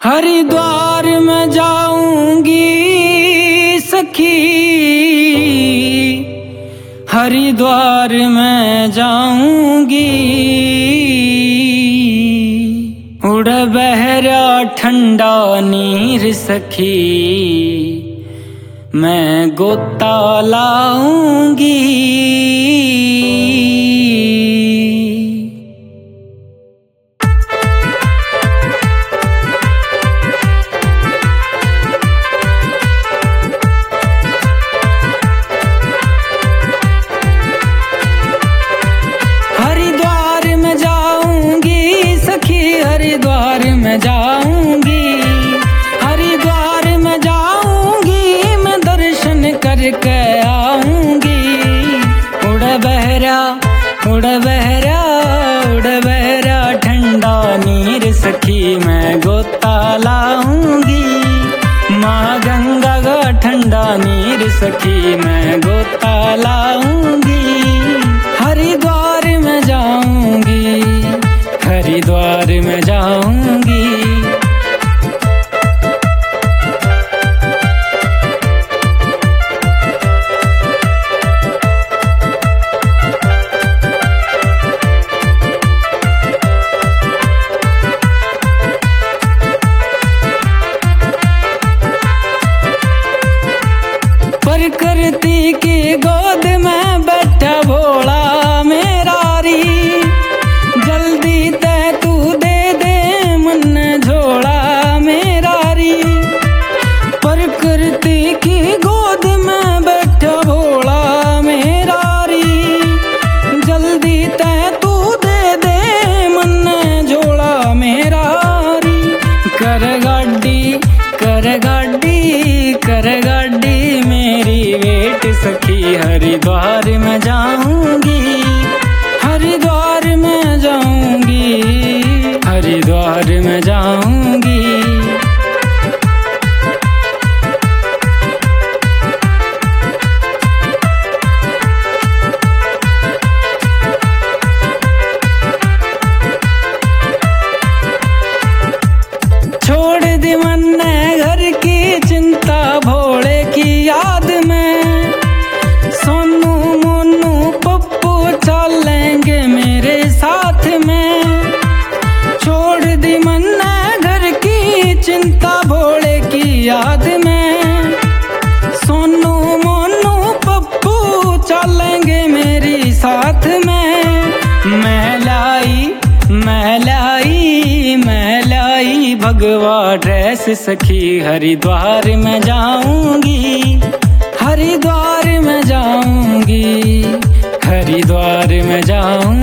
हरिद्वार में जाऊंगी सखी, हरिद्वार में जाऊंगी। उड़ बहरा ठंडा नीर सखी, मैं गोता लाऊंगी। हरिद्वार में जाऊंगी सखी, हरिद्वार में जाऊंगी, हरिद्वार में जाऊंगी, मैं दर्शन करके आऊंगी। उड़ बहरा उड़ बहरा उड़ बहरा ठंडा नीर सखी, मैं गोता लाऊंगी। माँ गंगा का ठंडा नीर सखी, मैं गोता लाऊंगी। हरिद्वार में जाऊंगी, हरिद्वार में जाऊंगी। प्रकृति की गोद में बैठा भोला मेरा री, जल्दी ते तू दे दे मन झोला मेरा री। प्रकृति की गोद में बैठा भोला मेरा री, जल्दी ते तू दे दे मन झोला मेरा री। कर गाड़ी कर गाड़ी कर गाड़ी मेरी वेट सखी, हरिद्वार में जाऊंगी, हरिद्वार में जाऊंगी, हरिद्वार में जाऊंगी। छोड़ दी मन घर की चिंता भोले की याद में, सोनू मोनू पप्पू चलेंगे मेरे साथ में। छोड़ दी मन घर की चिंता भोले की याद में, सोनू मोनू पप्पू चलेंगे मेरी साथ में। मैं लाई भगवा ड्रेस सखी, हरिद्वार में जाऊंगी, हरिद्वार में जाऊंगी, हरिद्वार में जाऊंगी।